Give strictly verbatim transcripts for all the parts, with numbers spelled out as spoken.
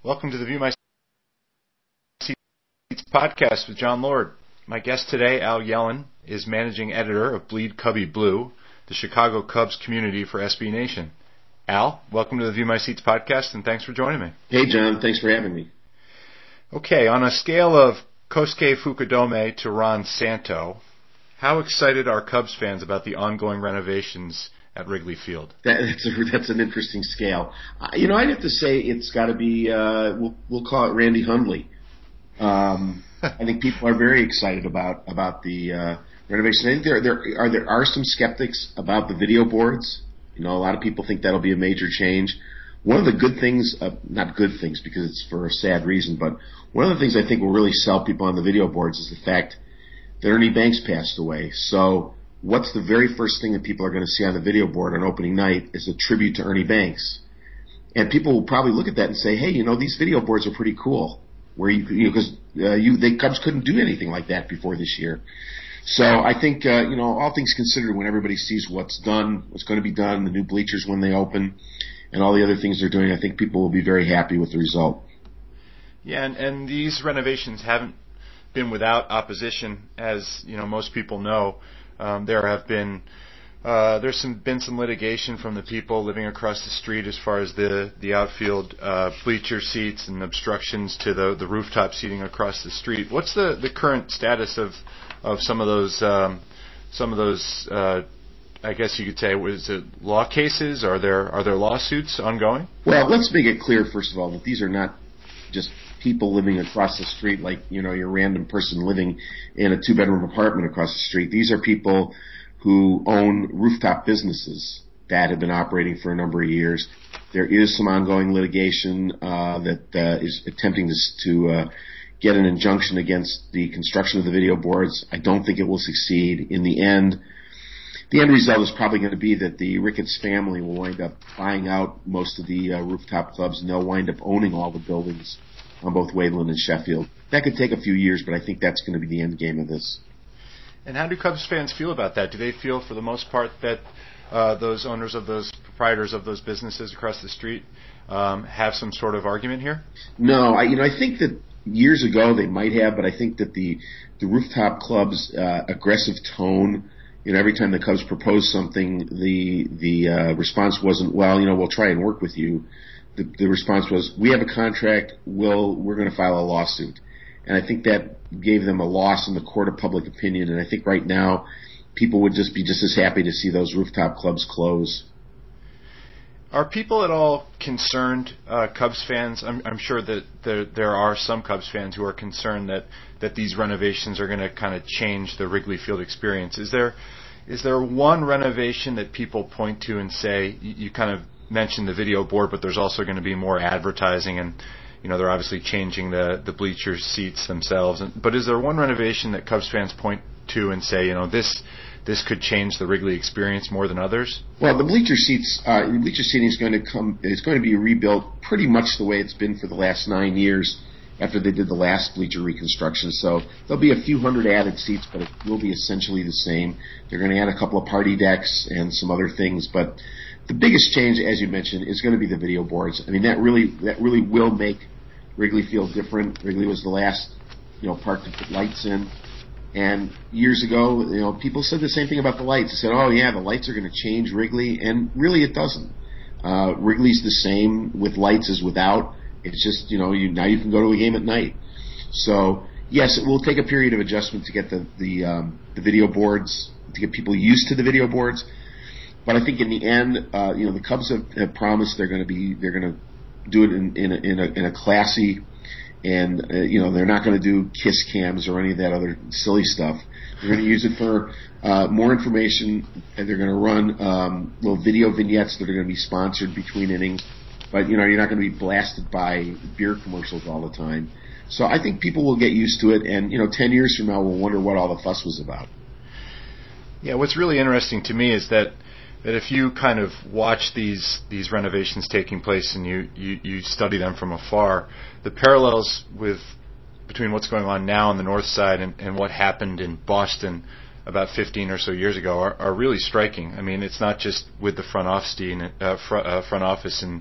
Welcome to the View My Seats podcast with John Lord. My guest today, Al Yellen, is managing editor of Bleed Cubby Blue, the Chicago Cubs community for S B Nation. Al, welcome to the View My Seats podcast, and thanks for joining me. Hey, John. Thanks for having me. Okay, on a scale of Kosuke Fukudome to Ron Santo, how excited are Cubs fans about the ongoing renovations at Wrigley Field? That, that's, a, that's an interesting scale. Uh, you know, I'd have to say it's got to be, uh, we'll, we'll call it Randy Hundley. Um, I think people are very excited about about the uh, renovation. I think there, there, are, there are some skeptics about the video boards. You know, a lot of people think that'll be a major change. One of the good things, uh, not good things because it's for a sad reason, but one of the things I think will really sell people on the video boards is the fact that Ernie Banks passed away. So what's the very first thing that people are going to see on the video board on opening night is a tribute to Ernie Banks. And people will probably look at that and say, hey, you know, these video boards are pretty cool. Where you, you know, because uh, you, the Cubs couldn't do anything like that before this year. So I think, uh, you know, all things considered, when everybody sees what's done, what's going to be done, the new bleachers when they open, and all the other things they're doing, I think people will be very happy with the result. Yeah, and, and these renovations haven't been without opposition, as you know most people know. Um, there have been uh, there's some been some litigation from the people living across the street as far as the the outfield uh, bleacher seats and obstructions to the the rooftop seating across the street. What's the, the current status of of some of those um, some of those uh, I guess you could say, was it law cases? Are there are there lawsuits ongoing? Well, let's make it clear first of all that these are not just people living across the street like, you know, your random person living in a two-bedroom apartment across the street. These are people who own rooftop businesses that have been operating for a number of years. There is some ongoing litigation uh, that uh, is attempting to, to uh, get an injunction against the construction of the video boards. I don't think it will succeed. In the end, the end result is probably going to be that the Ricketts family will wind up buying out most of the uh, rooftop clubs, and they'll wind up owning all the buildings on both Waveland and Sheffield. That could take a few years, but I think that's going to be the end game of this. And how do Cubs fans feel about that? Do they feel, for the most part, that uh, those owners of those proprietors of those businesses across the street um, have some sort of argument here? No, I, you know, I think that years ago they might have, but I think that the the rooftop club's uh, aggressive tone, you know, every time the Cubs proposed something, the the uh, response wasn't, well, you know, we'll try and work with you. The, the response was, we have a contract, we'll, we're going to file a lawsuit. And I think that gave them a loss in the court of public opinion. And I think right now, people would just be just as happy to see those rooftop clubs close. Are people at all concerned, uh, Cubs fans? I'm, I'm sure that there, there are some Cubs fans who are concerned that, that these renovations are going to kind of change the Wrigley Field experience. Is there is there one renovation that people point to and say, you, you kind of mentioned the video board, but there's also going to be more advertising, and you know they're obviously changing the the bleacher seats themselves. But is there one renovation that Cubs fans point to and say, you know, this this could change the Wrigley experience more than others? Well, the bleacher seats, uh, the bleacher seating is going to come. It's going to be rebuilt pretty much the way it's been for the last nine years after they did the last bleacher reconstruction. So there'll be a few hundred added seats, but it will be essentially the same. They're going to add a couple of party decks and some other things, but the biggest change, as you mentioned, is going to be the video boards. I mean, that really that really will make Wrigley Field different. Wrigley was the last, you know, park to put lights in. And years ago, you know, people said the same thing about the lights. They said, oh, yeah, the lights are going to change Wrigley. And really it doesn't. Uh, Wrigley's the same with lights as without. It's just, you know, you now you can go to a game at night. So, yes, it will take a period of adjustment to get the, the, um, the video boards, to get people used to the video boards. But I think in the end, uh, you know, the Cubs have, have promised they're going to be, they're going to do it in, in, a, in, a, in a classy, and uh, you know, they're not going to do kiss cams or any of that other silly stuff. They're going to use it for uh, more information, and they're going to run um, little video vignettes that are going to be sponsored between innings. But you know, you're not going to be blasted by beer commercials all the time. So I think people will get used to it, and you know, ten years from now, we'll wonder what all the fuss was about. Yeah, what's really interesting to me is that. that if you kind of watch these these renovations taking place and you, you, you study them from afar, the parallels with between what's going on now on the north side and, and what happened in Boston about fifteen or so years ago are, are really striking. I mean, it's not just with the front office, uh, front, uh, front office and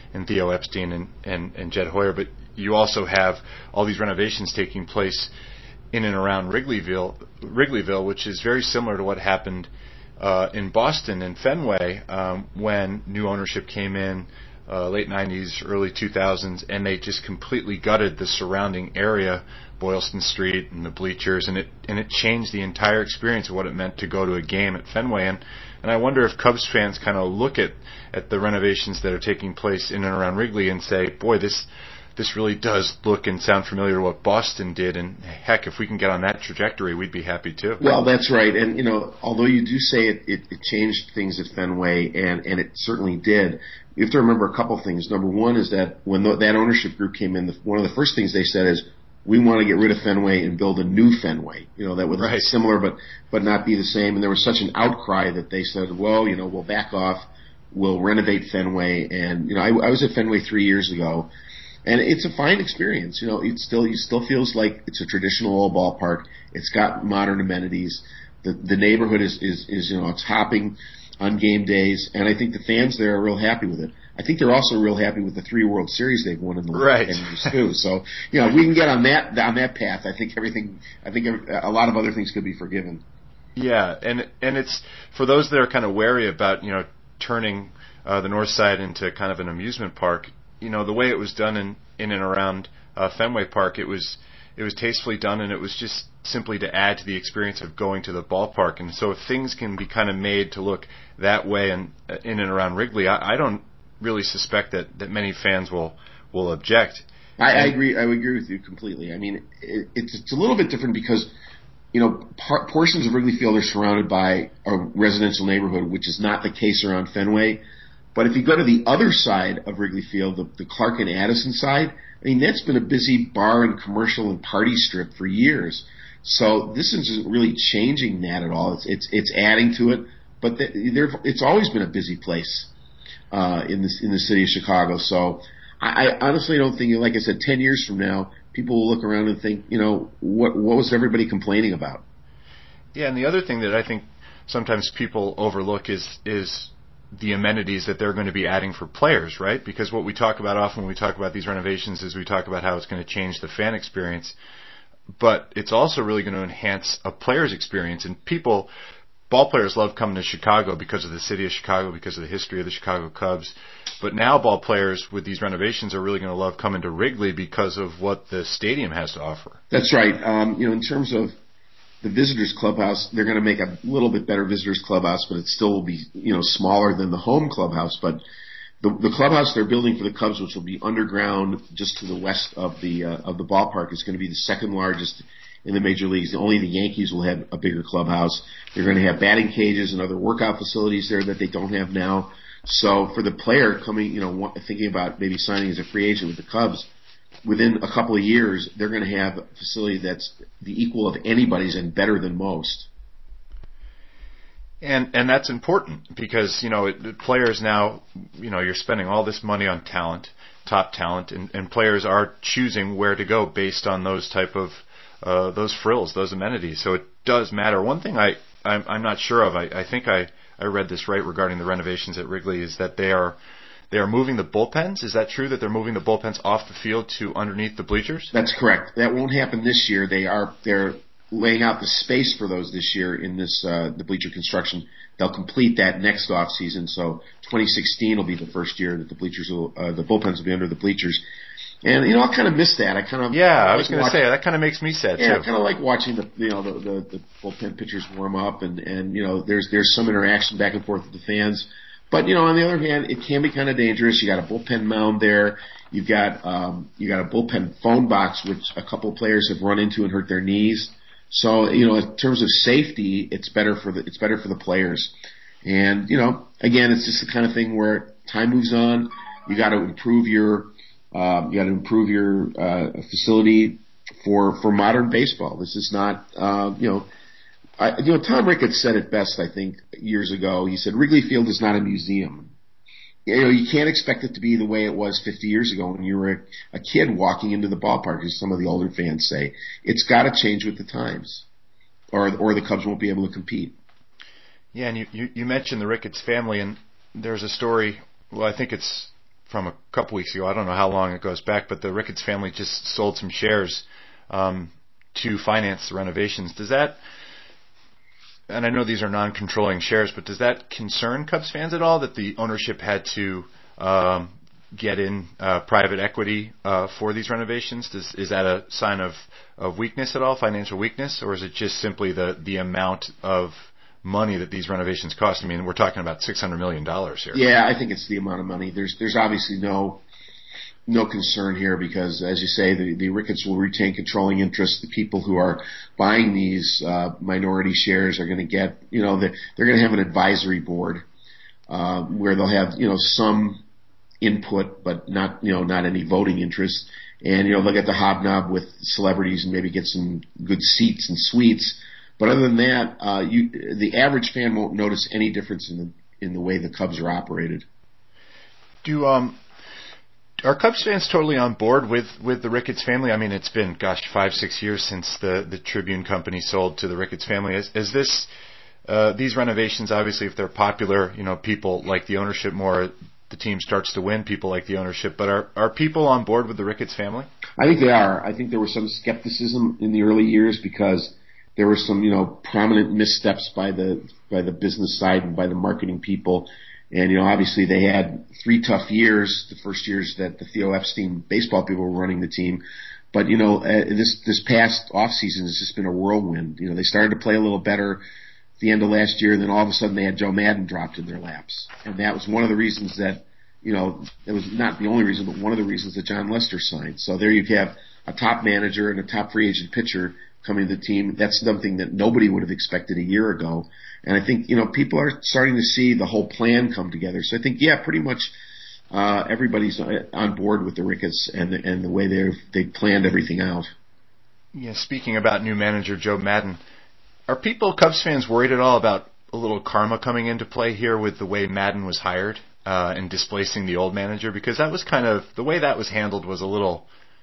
and Theo Epstein and, and, and Jed Hoyer, but you also have all these renovations taking place in and around Wrigleyville, Wrigleyville, which is very similar to what happened uh, in Boston and Fenway um, when new ownership came in, uh, late nineties, early two thousands, and they just completely gutted the surrounding area, Boylston Street and the bleachers, and it and it changed the entire experience of what it meant to go to a game at Fenway. And, and I wonder if Cubs fans kind of look at, at the renovations that are taking place in and around Wrigley and say, boy, this this really does look and sound familiar to what Boston did, and heck, if we can get on that trajectory, we'd be happy too. Well, that's right, and you know, although you do say it, it, it changed things at Fenway, and, and it certainly did, you have to remember a couple things. Number one is that when the, that ownership group came in, the, one of the first things they said is, we want to get rid of Fenway and build a new Fenway, you know, that would right. be similar but, but not be the same, and there was such an outcry that they said, well, you know, we'll back off, we'll renovate Fenway, and, you know, I, I was at Fenway three years ago, and it's a fine experience. You know, it still it still feels like it's a traditional old ballpark. It's got modern amenities. The the neighborhood is, is, is you know, it's hopping on game days, and I think the fans there are real happy with it. I think they're also real happy with the three World Series they've won in the right. last ten years too. So, you know, if we can get on that on that path, I think everything. I think a lot of other things could be forgiven. Yeah, and and it's for those that are kind of wary about, you know, turning uh, the north side into kind of an amusement park. You know, the way it was done in, in and around uh, Fenway Park, it was it was tastefully done, and it was just simply to add to the experience of going to the ballpark. And so if things can be kind of made to look that way and in and around Wrigley, I, I don't really suspect that, that many fans will will object. I, I agree. I would agree with you completely. I mean, it, it's it's a little bit different because, you know, par- portions of Wrigley Field are surrounded by a residential neighborhood, which is not the case around Fenway. But if you go to the other side of Wrigley Field, the, the Clark and Addison side, I mean, that's been a busy bar and commercial and party strip for years. So this isn't really changing that at all. It's it's, it's adding to it, but the, there, it's always been a busy place uh, in the in the city of Chicago. So I, I honestly don't think, like I said, ten years from now, people will look around and think, you know, what what was everybody complaining about? Yeah, and the other thing that I think sometimes people overlook is is the amenities that they're going to be adding for players, right? Because what we talk about often when we talk about these renovations is we talk about how it's going to change the fan experience, but it's also really going to enhance a player's experience. And people, ball players love coming to Chicago because of the city of Chicago, because of the history of the Chicago Cubs. But now ball players with these renovations are really going to love coming to Wrigley because of what the stadium has to offer. That's right. Um, you know, in terms of the visitors clubhouse, they're going to make a little bit better visitors clubhouse, but it still will be, you know, smaller than the home clubhouse. But the, the clubhouse they're building for the Cubs, which will be underground just to the west of the uh, of the ballpark, is going to be the second largest in the major leagues. Only the Yankees will have a bigger clubhouse. They're going to have batting cages and other workout facilities there that they don't have now. So for the player coming, you know, thinking about maybe signing as a free agent with the Cubs, within a couple of years, they're going to have a facility that's the equal of anybody's and better than most. And and that's important because, you know, it, players now, you know, you're spending all this money on talent, top talent, and, and players are choosing where to go based on those type of, uh, those frills, those amenities. So it does matter. One thing I, I'm, I'm not sure of, I, I think I, I read this right regarding the renovations at Wrigley, is that they are They are moving the bullpens. Is that true, that they're moving the bullpens off the field to underneath the bleachers? That's correct. That won't happen this year. They are they're laying out the space for those this year in this uh, the bleacher construction. They'll complete that next off season. So twenty sixteen will be the first year that the bleachers will uh, the bullpens will be under the bleachers. And you know, I kind of miss that. I kind of yeah. I like was going to say that kind of makes me sad yeah, too. I kind of like watching the you know the, the the bullpen pitchers warm up and and you know there's there's some interaction back and forth with the fans. But, you know, on the other hand, it can be kind of dangerous. You got a bullpen mound there. You've got, um, you got a bullpen phone box, which a couple of players have run into and hurt their knees. So, you know, in terms of safety, it's better for the, it's better for the players. And, you know, again, it's just the kind of thing where time moves on. You got to improve your, um, you got to improve your, uh, facility for, for modern baseball. This is not, uh, you know, I, you know, Tom Ricketts said it best, I think, years ago. He said, Wrigley Field is not a museum. You know, you can't expect it to be the way it was fifty years ago when you were a, a kid walking into the ballpark, as some of the older fans say. It's got to change with the times, or or the Cubs won't be able to compete. Yeah, and you, you, you mentioned the Ricketts family, and there's a story, well, I think it's from a couple weeks ago. I don't know how long it goes back, but the Ricketts family just sold some shares um, to finance the renovations. Does that, and I know these are non-controlling shares, but does that concern Cubs fans at all that the ownership had to um, get in uh, private equity uh, for these renovations? Does, is that a sign of, of weakness at all, financial weakness, or is it just simply the, the amount of money that these renovations cost? I mean, we're talking about six hundred million dollars here. Yeah, I think it's the amount of money. There's there's obviously no no concern here because, as you say, the, the Ricketts will retain controlling interest. The people who are buying these uh, minority shares are going to get, you know, the, they're going to have an advisory board uh, where they'll have, you know, some input, but not, you know, not any voting interest. And, you know, they'll get to hobnob with celebrities and maybe get some good seats and suites. But other than that, uh, you, the average fan won't notice any difference in the in the way the Cubs are operated. Do um, are Cubs fans totally on board with, with the Ricketts family? I mean, it's been, gosh, five, six years since the, the Tribune company sold to the Ricketts family. Is, is this uh, these renovations, obviously, if they're popular, you know, people like the ownership more, the team starts to win, people like the ownership. But are, are people on board with the Ricketts family? I think they are. I think there was some skepticism in the early years because there were some, you know, prominent missteps by the by the business side and by the marketing people. And, you know, obviously they had three tough years, the first years that the Theo Epstein baseball people were running the team. But, you know, uh, this this past off season has just been a whirlwind. You know, they started to play a little better at the end of last year, and then all of a sudden they had Joe Madden dropped in their laps. And that was one of the reasons that, you know, it was not the only reason, but one of the reasons that John Lester signed. So there you have a top manager and a top free agent pitcher coming to the team. That's something that nobody would have expected a year ago. And I think, you know, people are starting to see the whole plan come together. So I think, yeah, pretty much uh, everybody's on board with the Ricketts and the, and the way they've they planned everything out. Yeah, speaking about new manager Joe Madden, are people, Cubs fans, worried at all about a little karma coming into play here with the way Madden was hired uh, and displacing the old manager? Because that was kind of, the way that was handled was a little,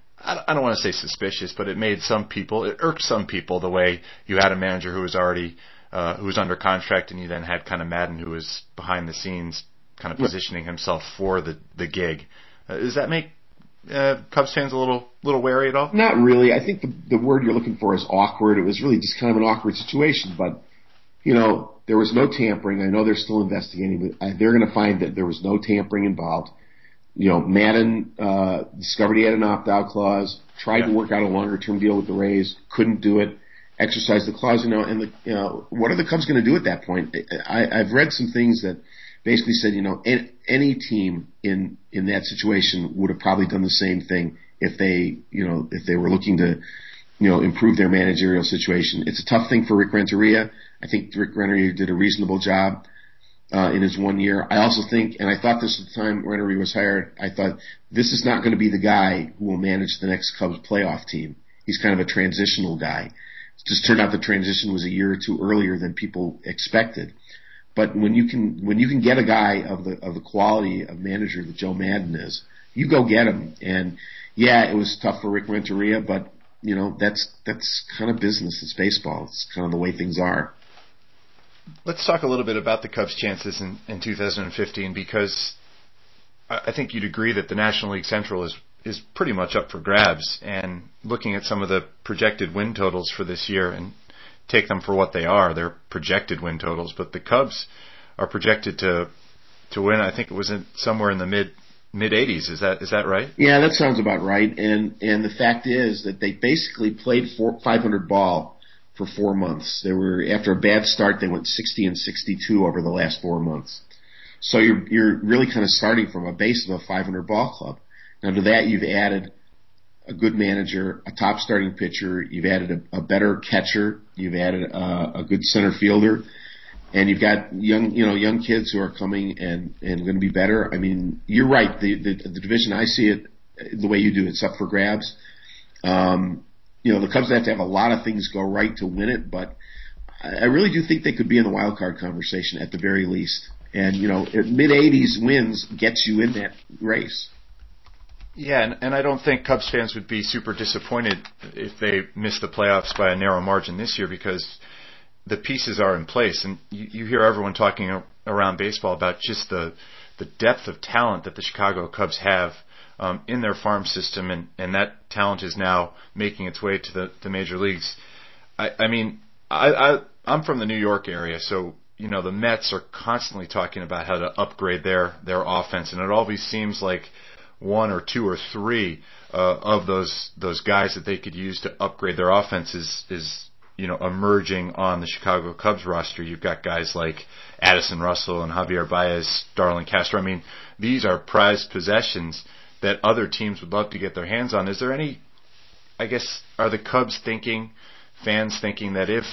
I don't want to say suspicious, but it made some people, it irked some people the way you had a manager who was already, uh, who was under contract, and you then had kind of Madden who was behind the scenes kind of positioning himself for the, the gig. Uh, does that make uh, Cubs fans a little little wary at all? Not really. I think the, the word you're looking for is awkward. It was really just kind of an awkward situation, but, you know, there was no tampering. I know they're still investigating, but they're going to find that there was no tampering involved. You know, Madden uh, discovered he had an opt-out clause, tried yeah. to work out a longer-term deal with the Rays, couldn't do it, exercised the clause. You know, and the, you know, what are the Cubs going to do at that point? I, I've read some things that basically said, you know, any, any team in in that situation would have probably done the same thing if they, you know, if they were looking to, you know, improve their managerial situation. It's a tough thing for Rick Renteria. I think Rick Renteria did a reasonable job Uh, in his one year. I also think, and I thought this at the time Renteria was hired, I thought this is not going to be the guy who will manage the next Cubs playoff team. He's kind of a transitional guy. It just turned out the transition was a year or two earlier than people expected. But when you can, when you can get a guy of the, of the quality of manager that Joe Madden is, you go get him. And yeah, it was tough for Rick Renteria, but you know, that's, that's kind of business. It's baseball. It's kind of the way things are. Let's talk a little bit about the Cubs' chances in, in two thousand fifteen, because I think you'd agree that the National League Central is is pretty much up for grabs. And looking at some of the projected win totals for this year, and take them for what they are, they're projected win totals, but the Cubs are projected to to win. I think it was in, somewhere in the mid mid eighties. Is that is that right? Yeah, that sounds about right. And and the fact is that they basically played four, five hundred ball for four months. They were, after a bad start, they went sixty and sixty-two over the last four months. So you're, you're really kind of starting from a base of a five hundred ball club. Now to that, you've added a good manager, a top starting pitcher, you've added a, a better catcher, you've added a, a good center fielder, and you've got young, you know, young kids who are coming and, and going to be better. I mean, you're right. The, the, the division, I see it the way you do. It's up for grabs. Um, You know, the Cubs have to have a lot of things go right to win it, but I really do think they could be in the wild card conversation at the very least. And, you know, mid eighties wins gets you in that race. Yeah, and, and I don't think Cubs fans would be super disappointed if they missed the playoffs by a narrow margin this year, because the pieces are in place. And you, you hear everyone talking around baseball about just the the depth of talent that the Chicago Cubs have um, in their farm system, and, and that talent is now making its way to the, the major leagues. I, I mean, I, I, I'm from the New York area, so you know the Mets are constantly talking about how to upgrade their their offense, and it always seems like one or two or three uh, of those those guys that they could use to upgrade their offense is, is you know emerging on the Chicago Cubs roster. You've got guys like Addison Russell and Javier Baez, Darwin Castro. I mean, these are prized possessions that other teams would love to get their hands on. Is there any, I guess, are the Cubs thinking, fans thinking that if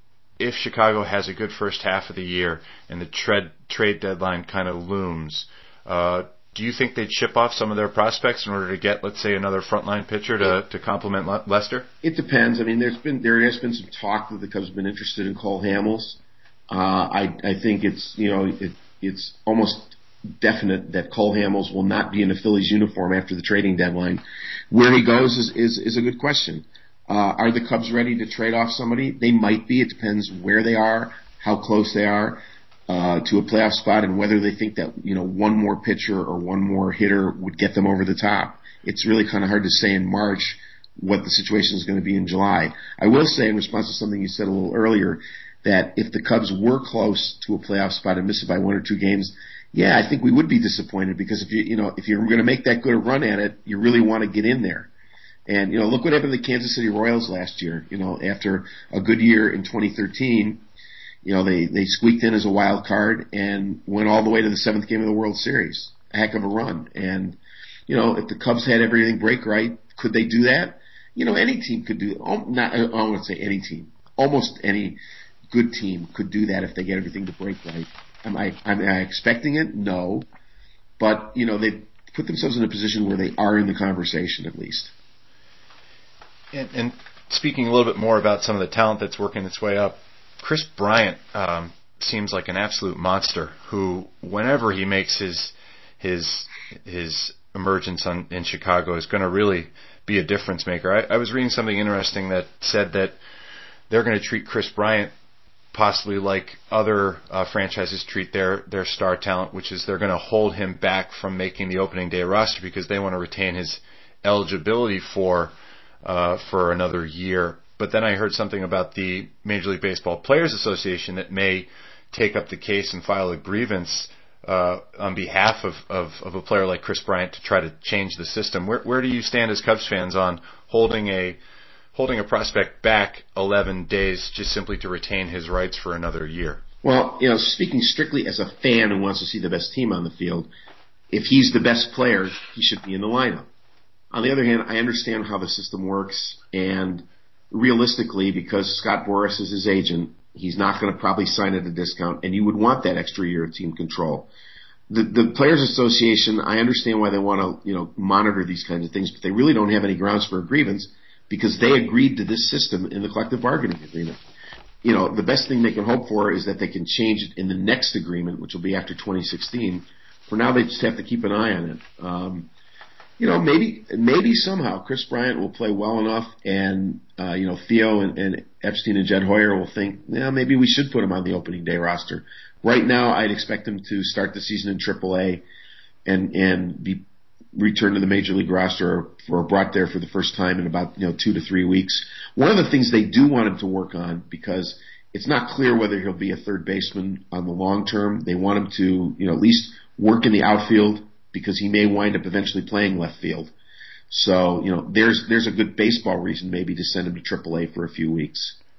if Chicago has a good first half of the year and the trade trade deadline kind of looms, uh, do you think they'd ship off some of their prospects in order to get, let's say, another frontline pitcher to, to complement Le- Lester? It depends. I mean, there's been there has been some talk that the Cubs have been interested in Cole Hamels. Uh, I I think it's you know it, it's almost definite that Cole Hamels will not be in the Phillies uniform after the trading deadline. Where he goes is is, is a good question. Uh, are the Cubs ready to trade off somebody? They might be. It depends where they are, how close they are uh, to a playoff spot, and whether they think that you know one more pitcher or one more hitter would get them over the top. It's really kind of hard to say in March what the situation is going to be in July. I will say, in response to something you said a little earlier, that if the Cubs were close to a playoff spot and missed it by one or two games, yeah, I think we would be disappointed, because if you you know if you're going to make that good a run at it, you really want to get in there. And, you know, look what happened to the Kansas City Royals last year. You know, after a good year in twenty thirteen, you know, they, they squeaked in as a wild card and went all the way to the seventh game of the World Series. A heck of a run. And, you know, if the Cubs had everything break right, could they do that? You know, any team could do, not, I won't say any team, almost any good team could do that if they get everything to break right. Am I, am I expecting it? No. But, you know, they put themselves in a position where they are in the conversation at least. And, and speaking a little bit more about some of the talent that's working its way up, Kris Bryant um, seems like an absolute monster who, whenever he makes his his his emergence on, in Chicago, is going to really be a difference maker. I, I was reading something interesting that said that they're going to treat Kris Bryant possibly like other uh, franchises treat their, their star talent, which is they're going to hold him back from making the opening day roster because they want to retain his eligibility for Uh, for another year. But then I heard something about the Major League Baseball Players Association that may take up the case and file a grievance uh, on behalf of, of, of a player like Kris Bryant to try to change the system. Where, where do you stand as Cubs fans on holding a holding a prospect back eleven days just simply to retain his rights for another year? Well, you know, speaking strictly as a fan who wants to see the best team on the field, if he's the best player, he should be in the lineup. On the other hand, I understand how the system works, and realistically, because Scott Boras is his agent, he's not going to probably sign at a discount, and you would want that extra year of team control. The, the Players Association, I understand why they want to, you know, monitor these kinds of things, but they really don't have any grounds for a grievance because they agreed to this system in the collective bargaining agreement. You know, the best thing they can hope for is that they can change it in the next agreement, which will be after twenty sixteen. For now, they just have to keep an eye on it. Um, You know, maybe maybe somehow Kris Bryant will play well enough, and uh, you know Theo and, and Epstein and Jed Hoyer will think, yeah, maybe we should put him on the opening day roster. Right now, I'd expect him to start the season in triple A, and and be returned to the major league roster or brought there for the first time in about you know two to three weeks. One of the things they do want him to work on, because it's not clear whether he'll be a third baseman on the long term. They want him to you know at least work in the outfield, because he may wind up eventually playing left field. So, you know, there's there's a good baseball reason maybe to send him to triple A for a few weeks.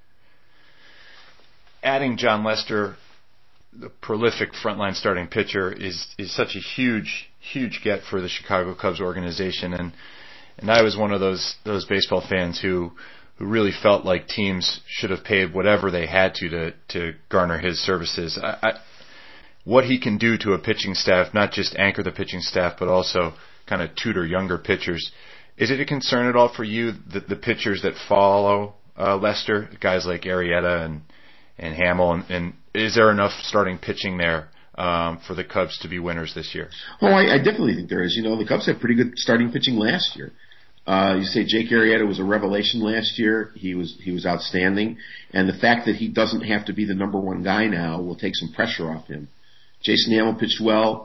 Adding Jon Lester, the prolific frontline starting pitcher, is is such a huge, huge get for the Chicago Cubs organization. And and I was one of those those baseball fans who who really felt like teams should have paid whatever they had to to, to garner his services. I, I What he can do to a pitching staff, not just anchor the pitching staff, but also kind of tutor younger pitchers. Is it a concern at all for you that the pitchers that follow uh, Lester, guys like Arrieta and and Hamill, and, and is there enough starting pitching there um, for the Cubs to be winners this year? Oh, I, I definitely think there is. You know, the Cubs had pretty good starting pitching last year. Uh, you say Jake Arrieta was a revelation last year. He was he was outstanding, and the fact that he doesn't have to be the number one guy now will take some pressure off him. Jason Hamill pitched well.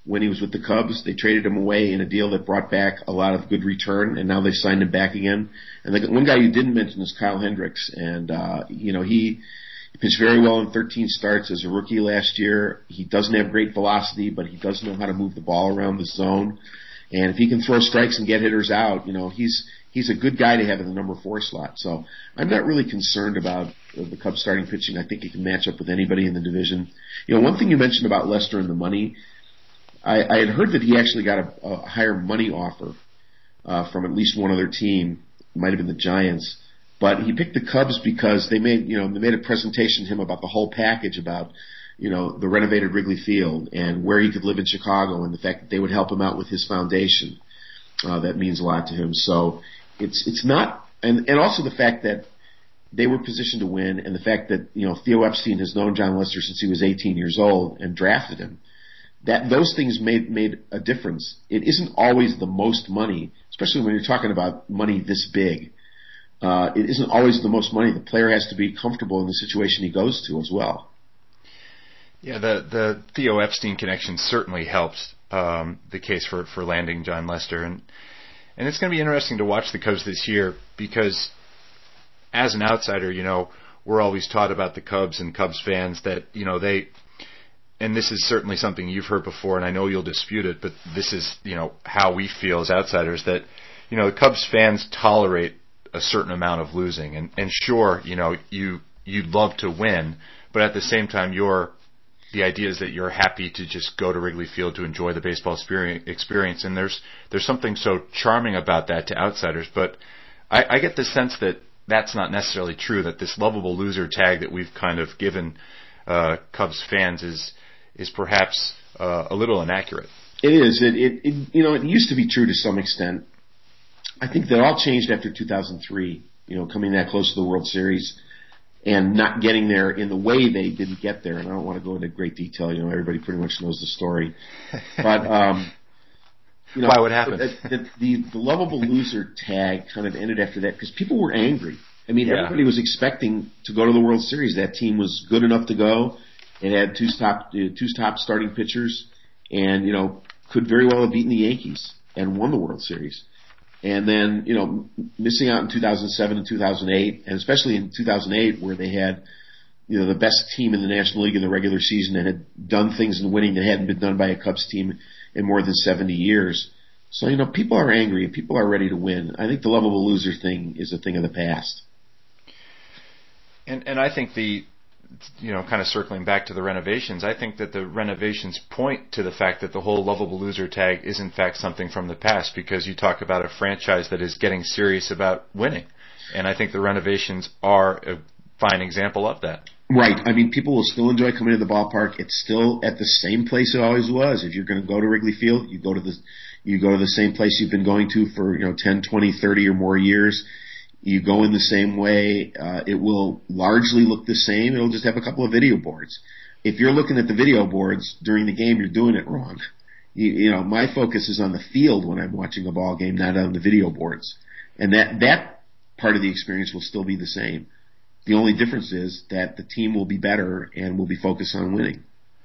when he was with the Cubs. They traded him away in a deal that brought back a lot of good return, and now they've signed him back again. And the one guy you didn't mention is Kyle Hendricks, and uh, you know he, he pitched very well in thirteen starts as a rookie last year. He doesn't have great velocity, but he does know how to move the ball around the zone. And if he can throw strikes and get hitters out, you know he's he's a good guy to have in the number four slot. So I'm not really concerned about the Cubs starting pitching. I think he can match up with anybody in the division. You know, one thing you mentioned about Lester and the money. I, I had heard that he actually got a, a higher money offer uh, from at least one other team. It might have been the Giants, but he picked the Cubs because they made you know they made a presentation to him about the whole package, about you know the renovated Wrigley Field and where he could live in Chicago, and the fact that they would help him out with his foundation. Uh, that means a lot to him. So it's it's not, and and also the fact that they were positioned to win, and the fact that you know Theo Epstein has known Jon Lester since he was eighteen years old and drafted him. That those things made made a difference. It isn't always the most money, especially when you're talking about money this big. Uh, it isn't always the most money. The player has to be comfortable in the situation he goes to as well. Yeah, the the Theo Epstein connection certainly helps um, the case for, for landing Jon Lester, and and it's going to be interesting to watch the Cubs this year because, as an outsider, you know, we're always taught about the Cubs and Cubs fans that you know they. And this is certainly something you've heard before, and I know you'll dispute it, but this is, you know, how we feel as outsiders, that, you know, the Cubs fans tolerate a certain amount of losing. And, and sure, you know, you, you'd love to win, but at the same time, you're, the idea is that you're happy to just go to Wrigley Field to enjoy the baseball experience. And there's, there's something so charming about that to outsiders. But I, I get the sense that that's not necessarily true, that this lovable loser tag that we've kind of given uh, Cubs fans is, is perhaps uh, a little inaccurate. It is. It, it, it, you know, it used to be true to some extent. I think that all changed after two thousand three, you know, coming that close to the World Series and not getting there in the way they didn't get there. And I don't want to go into great detail. You know, everybody pretty much knows the story. But, um, you know, why would happen? The, the, the, the lovable loser tag kind of ended after that because people were angry. I mean, yeah. everybody was expecting to go to the World Series. That team was good enough to go. It had two top, two top starting pitchers, and you know could very well have beaten the Yankees and won the World Series. And then you know missing out in two thousand seven and two thousand eight, and especially in two thousand eight where they had you know the best team in the National League in the regular season and had done things in winning that hadn't been done by a Cubs team in more than seventy years. So you know people are angry and people are ready to win. I think the lovable loser thing is a thing of the past. And and I think the you know, kind of circling back to the renovations, I think that the renovations point to the fact that the whole lovable loser tag is in fact something from the past, because you talk about a franchise that is getting serious about winning. And I think the renovations are a fine example of that. Right. I mean, people will still enjoy coming to the ballpark. It's still at the same place it always was. If you're going to go to Wrigley Field, you go to the, you go to the same place you've been going to for, you know, ten, twenty, thirty or more years. You go in the same way. Uh, it will largely look the same. It'll just have a couple of video boards. If you're looking at the video boards during the game, you're doing it wrong. You, you know, my focus is on the field when I'm watching a ball game, not on the video boards. And that, that part of the experience will still be the same. The only difference is that the team will be better and will be focused on winning.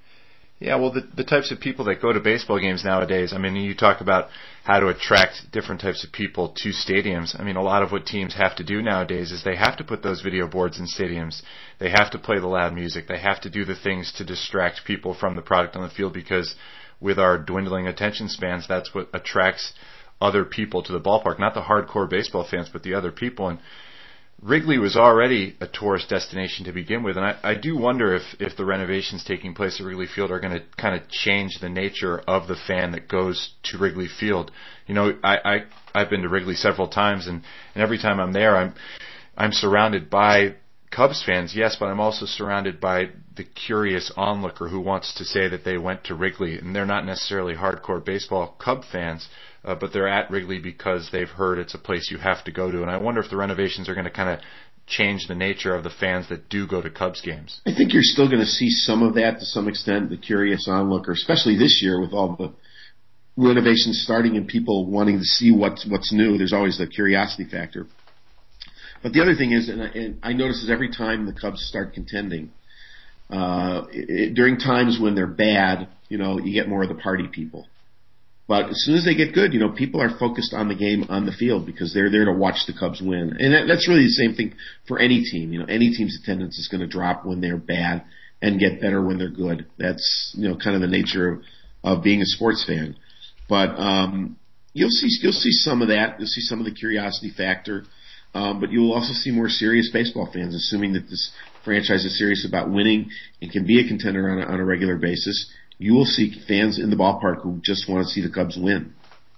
Yeah, well, the, the types of people that go to baseball games nowadays, I mean, you talk about how to attract different types of people to stadiums. I mean, a lot of what teams have to do nowadays is they have to put those video boards in stadiums. They have to play the loud music. They have to do the things to distract people from the product on the field, because with our dwindling attention spans, that's what attracts other people to the ballpark, not the hardcore baseball fans, but the other people. And Wrigley was already a tourist destination to begin with, and I, I do wonder if, if the renovations taking place at Wrigley Field are going to kind of change the nature of the fan that goes to Wrigley Field. You know, I, I I've been to Wrigley several times, and, and every time I'm there, I'm I'm surrounded by Cubs fans, yes, but I'm also surrounded by the curious onlooker who wants to say that they went to Wrigley, and they're not necessarily hardcore baseball Cub fans. Uh, but they're at Wrigley because they've heard it's a place you have to go to. And I wonder if the renovations are going to kind of change the nature of the fans that do go to Cubs games. I think you're still going to see some of that to some extent, the curious onlooker, especially this year with all the renovations starting and people wanting to see what's, what's new. There's always the curiosity factor. But the other thing is, and I, and I notice this every time the Cubs start contending, Uh, it, during times when they're bad, you know, you get more of the party people. But as soon as they get good, you know, people are focused on the game on the field because they're there to watch the Cubs win. And that, that's really the same thing for any team. You know, any team's attendance is going to drop when they're bad and get better when they're good. That's, you know, kind of the nature of, of being a sports fan. But um, you'll see you'll see some of that. You'll see some of the curiosity factor. Um, but you'll also see more serious baseball fans, assuming that this franchise is serious about winning and can be a contender on a, on a regular basis. You will see fans in the ballpark who just want to see the Cubs win.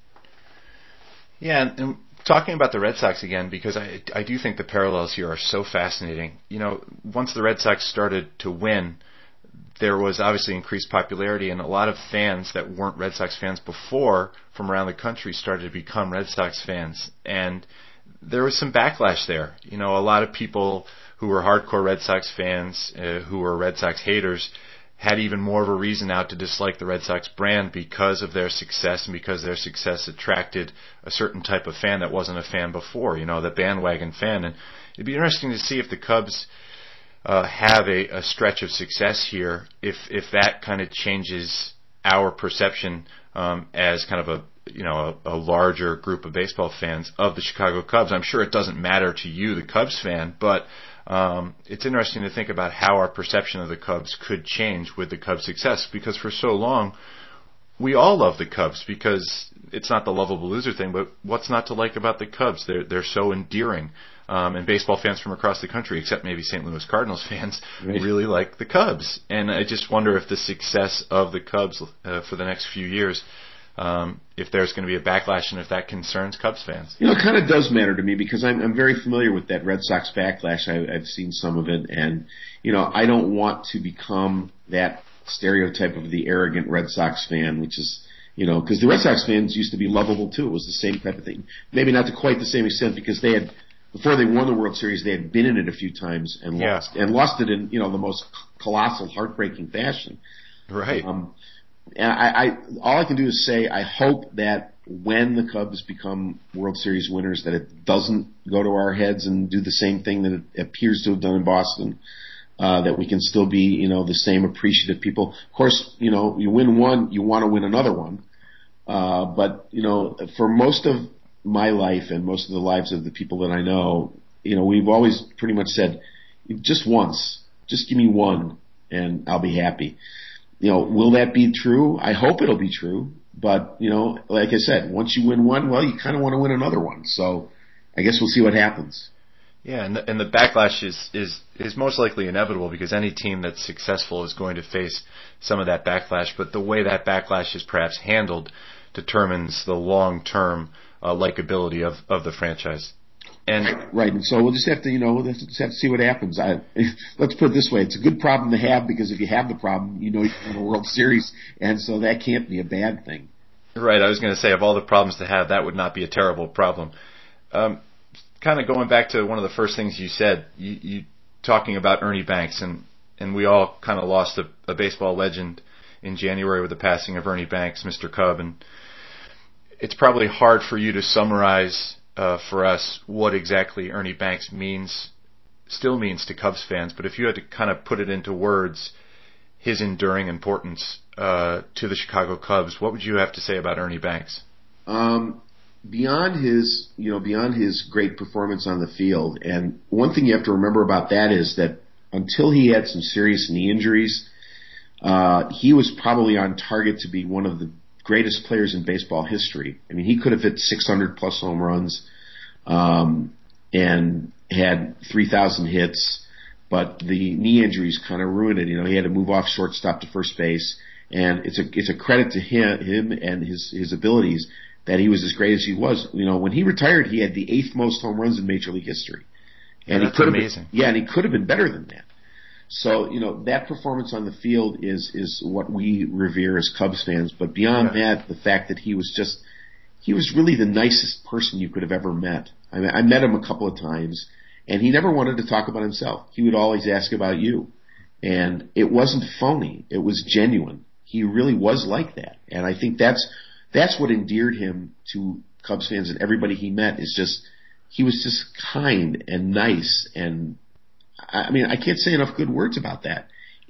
Yeah, and, and talking about the Red Sox again, because I I do think the parallels here are so fascinating. You know, once the Red Sox started to win, there was obviously increased popularity, and a lot of fans that weren't Red Sox fans before from around the country started to become Red Sox fans. And there was some backlash there. You know, a lot of people who were hardcore Red Sox fans, uh, who were Red Sox haters, had even more of a reason now to dislike the Red Sox brand because of their success and because their success attracted a certain type of fan that wasn't a fan before, you know, the bandwagon fan. And it'd be interesting to see if the Cubs uh, have a, a stretch of success here, if if that kind of changes our perception um, as kind of a, you know, a, a larger group of baseball fans of the Chicago Cubs. I'm sure it doesn't matter to you, the Cubs fan, but Um, it's interesting to think about how our perception of the Cubs could change with the Cubs' success, because for so long we all love the Cubs because it's not the lovable loser thing, but what's not to like about the Cubs? They're they're so endearing, um, and baseball fans from across the country, except maybe Saint Louis Cardinals fans, Right. really like the Cubs. And I just wonder if the success of the Cubs uh, for the next few years, Um, if there's going to be a backlash and if that concerns Cubs fans. You know, it kind of does matter to me because I'm, I'm very familiar with that Red Sox backlash. I, I've seen some of it, and you know, I don't want to become that stereotype of the arrogant Red Sox fan, which is, you know, because the Red Sox fans used to be lovable too. It was the same type of thing. Maybe not to quite the same extent because they had, before they won the World Series, they had been in it a few times and Yeah. lost, and lost it in, you know, the most colossal, heartbreaking fashion. Right. Um, And I, I, all I can do is say I hope that when the Cubs become World Series winners, that it doesn't go to our heads and do the same thing that it appears to have done in Boston. Uh, that we can still be, you know, the same appreciative people. Of course, you know, you win one, you want to win another one. Uh, but you know, for most of my life and most of the lives of the people that I know, you know, we've always pretty much said, just once, just give me one, and I'll be happy. You know, will that be true? I hope it'll be true. But, you know, like I said, once you win one, well, you kind of want to win another one. So I guess we'll see what happens. Yeah, and the, and the backlash is, is, is most likely inevitable because any team that's successful is going to face some of that backlash. But the way that backlash is perhaps handled determines the long-term uh, likability of, of the franchise. And right, and so we'll just have to, you know, we'll just have to see what happens. I, let's put it this way: it's a good problem to have because if you have the problem, you know you win a World Series, and so that can't be a bad thing. Right, I was going to say, of all the problems to have, that would not be a terrible problem. Um, kind of going back to one of the first things you said, you, you talking about Ernie Banks, and and we all kind of lost a, a baseball legend in January with the passing of Ernie Banks, Mister Cub, and it's probably hard for you to summarize Uh, for us what exactly Ernie Banks means, still means to Cubs fans, but if you had to kind of put it into words, his enduring importance uh, to the Chicago Cubs, what would you have to say about Ernie Banks? Um, beyond his, you know, beyond his great performance on the field, and one thing you have to remember about that is that until he had some serious knee injuries, uh, he was probably on target to be one of the greatest players in baseball history. I mean, he could have hit six hundred plus home runs, um, and had three thousand hits, but the knee injuries kind of ruined it. You know, he had to move off shortstop to first base, and it's a, it's a credit to him, him and his, his abilities that he was as great as he was. You know, when he retired, he had the eighth most home runs in Major League history. Yeah, and that's he could amazing. Have been, yeah, and he could have been better than that. So, you know, that performance on the field is, is what we revere as Cubs fans. But beyond yeah. that, the fact that he was just, he was really the nicest person you could have ever met. I mean, I met him a couple of times, and he never wanted to talk about himself. He would always ask about you. And it wasn't phony. It was genuine. He really was like that. And I think that's, that's what endeared him to Cubs fans and everybody he met is just, he was just kind and nice and I mean, I can't say enough good words about that.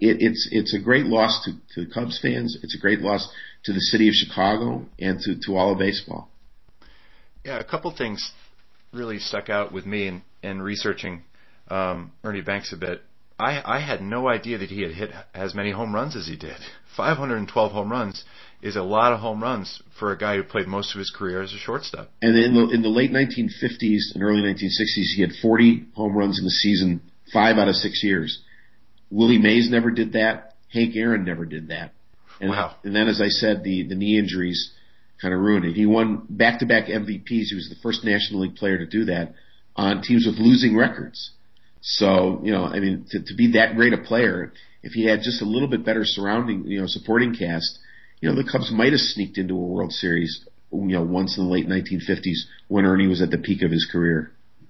it, it's it's a great loss to, to Cubs fans. It's a great loss to the city of Chicago and to, to all of baseball. Yeah, a couple things really stuck out with me in, in researching um, Ernie Banks a bit. I, I had no idea that he had hit as many home runs as he did. five hundred twelve home runs is a lot of home runs for a guy who played most of his career as a shortstop. And in the, in the late nineteen fifties and early nineteen sixties, he had forty home runs in the season, five out of six years. Willie Mays never did that. Hank Aaron never did that. And, wow. And then, as I said, the, the knee injuries kind of ruined it. He won back-to-back M V Ps. He was the first National League player to do that on teams with losing records. So, you know, I mean, to, to be that great a player, if he had just a little bit better surrounding, you know, supporting cast, you know, the Cubs might have sneaked into a World Series, you know, once in the late nineteen fifties when Ernie was at the peak of his career.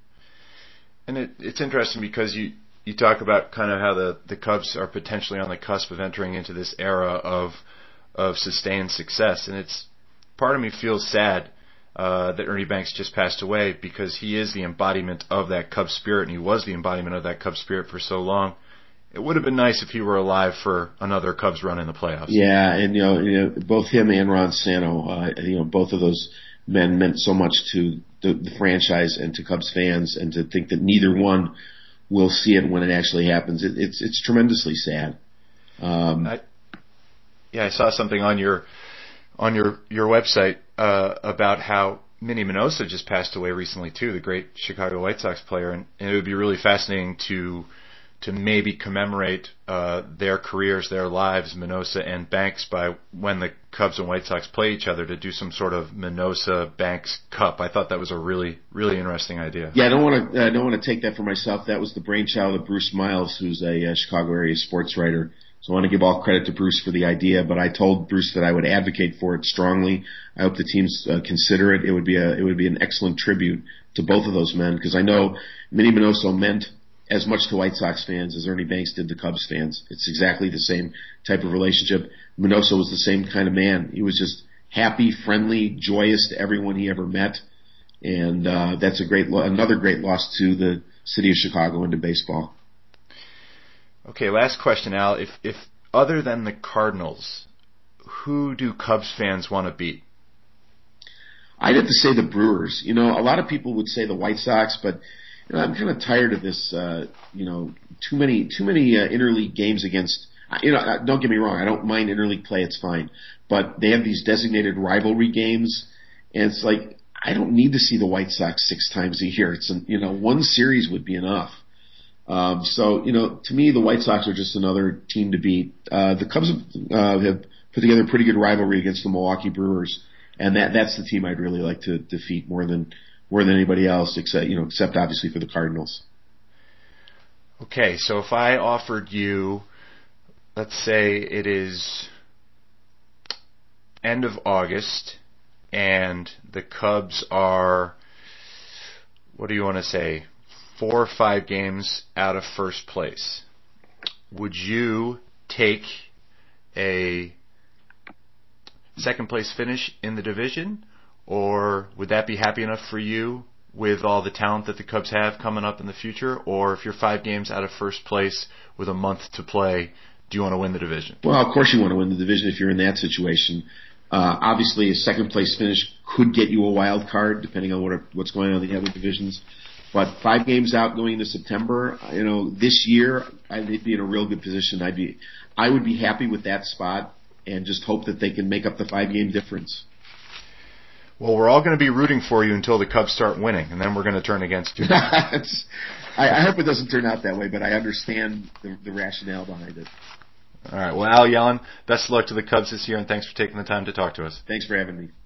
And it, it's interesting because you, you talk about kind of how the, the Cubs are potentially on the cusp of entering into this era of of sustained success. And it's part of me feels sad uh, that Ernie Banks just passed away because he is the embodiment of that Cubs spirit, and he was the embodiment of that Cubs spirit for so long. It would have been nice if he were alive for another Cubs run in the playoffs. Yeah, and you know, you know both him and Ron Santo, uh, you know, both of those men meant so much to the, the franchise and to Cubs fans, and to think that neither one will see it when it actually happens, it, it's it's tremendously sad. Um, I, yeah, I saw something on your on your your website uh, about how Minnie Minoso just passed away recently too, the great Chicago White Sox player, and, and it would be really fascinating to. to maybe commemorate uh, their careers, their lives, Minoso and Banks, by when the Cubs and White Sox play each other, to do some sort of Minoso-Banks Cup. I thought that was a really, really interesting idea. Yeah, I don't want to. I don't want to take that for myself. That was the brainchild of Bruce Miles, who's a uh, Chicago area sports writer. So I want to give all credit to Bruce for the idea. But I told Bruce that I would advocate for it strongly. I hope the teams uh, consider it. It would be a. It would be an excellent tribute to both of those men, because I know Minnie Minoso meant as much to White Sox fans as Ernie Banks did to Cubs fans. It's exactly the same type of relationship. Minoso was the same kind of man. He was just happy, friendly, joyous to everyone he ever met, and uh, that's a great, lo- another great loss to the city of Chicago and to baseball. Okay, last question, Al. If, if other than the Cardinals, who do Cubs fans want to beat? I'd have to say the Brewers. You know, a lot of people would say the White Sox, but you know, I'm kind of tired of this, uh, you know, too many, too many uh, interleague games against, you know, don't get me wrong, I don't mind interleague play, it's fine. But they have these designated rivalry games, and it's like, I don't need to see the White Sox six times a year. It's, an, you know, one series would be enough. Um, so, you know, to me, the White Sox are just another team to beat. Uh, the Cubs have, uh, have put together a pretty good rivalry against the Milwaukee Brewers, and that, that's the team I'd really like to defeat more than, more than anybody else, except, you know, except obviously for the Cardinals. Okay, so if I offered you, let's say it is end of August, and the Cubs are, what do you want to say, four or five games out of first place, would you take a second place finish in the division? Or would that be happy enough for you with all the talent that the Cubs have coming up in the future? Or if you're five games out of first place with a month to play, do you want to win the division? Well, of course you want to win the division if you're in that situation. Uh, obviously, a second place finish could get you a wild card, depending on what are, what's going on in the other divisions. But five games out going into September, you know, this year I'd be in a real good position. I'd be, I would be happy with that spot and just hope that they can make up the five game difference. Well, we're all going to be rooting for you until the Cubs start winning, and then we're going to turn against you. I, I hope it doesn't turn out that way, but I understand the, the rationale behind it. All right. Well, Al Yellen, best of luck to the Cubs this year, and thanks for taking the time to talk to us. Thanks for having me.